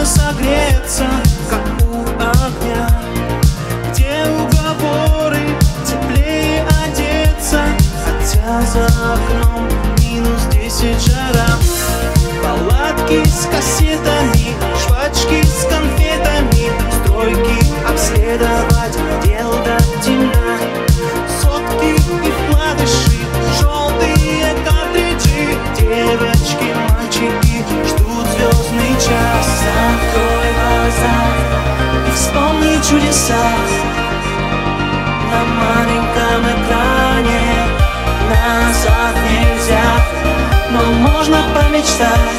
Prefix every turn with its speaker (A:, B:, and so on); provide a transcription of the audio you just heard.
A: согреться, как у огня, где уговоры теплее одеться, хотя за окном -10 жара. Палатки с кассетами, жвачки с конфетами, стройки обследовать, дел до темна. Сотки и вкладыши, желтые картриджи, девочки, мальчики ждут звездный час. Закрой глаза и вспомни чудеса на маленьком экране. Назад нельзя, но можно помечтать.